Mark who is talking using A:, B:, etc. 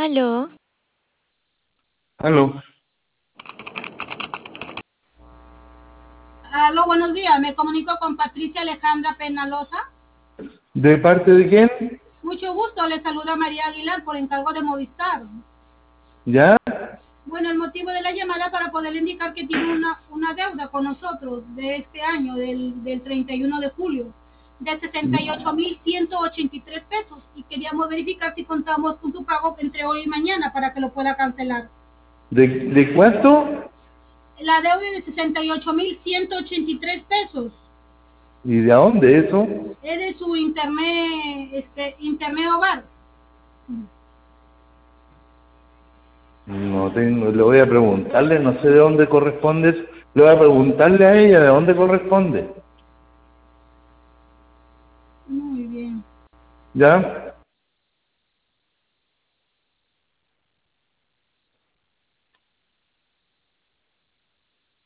A: Aló,
B: Aló,
C: Aló, buenos días. Me comunico con Patricia Alejandra Penalosa.
B: ¿de parte de quién?
C: Mucho gusto. Le saluda María Aguilar por encargo de Movistar.
B: ¿Ya?
C: Bueno, el motivo de la llamada para poderle indicar que tiene una deuda con nosotros de este año, del 31 de julio, de 68.183 pesos. Y queríamos verificar si contamos con su pago entre hoy y mañana para que lo pueda cancelar.
B: ¿De cuánto?
C: La deuda es de 68.183 pesos.
B: ¿Y de dónde eso?
C: Es de su internet hogar.
B: No tengo, le voy a preguntarle, no sé de dónde corresponde eso. Le voy a preguntarle a ella de dónde corresponde.
C: Muy bien.
B: ¿Ya?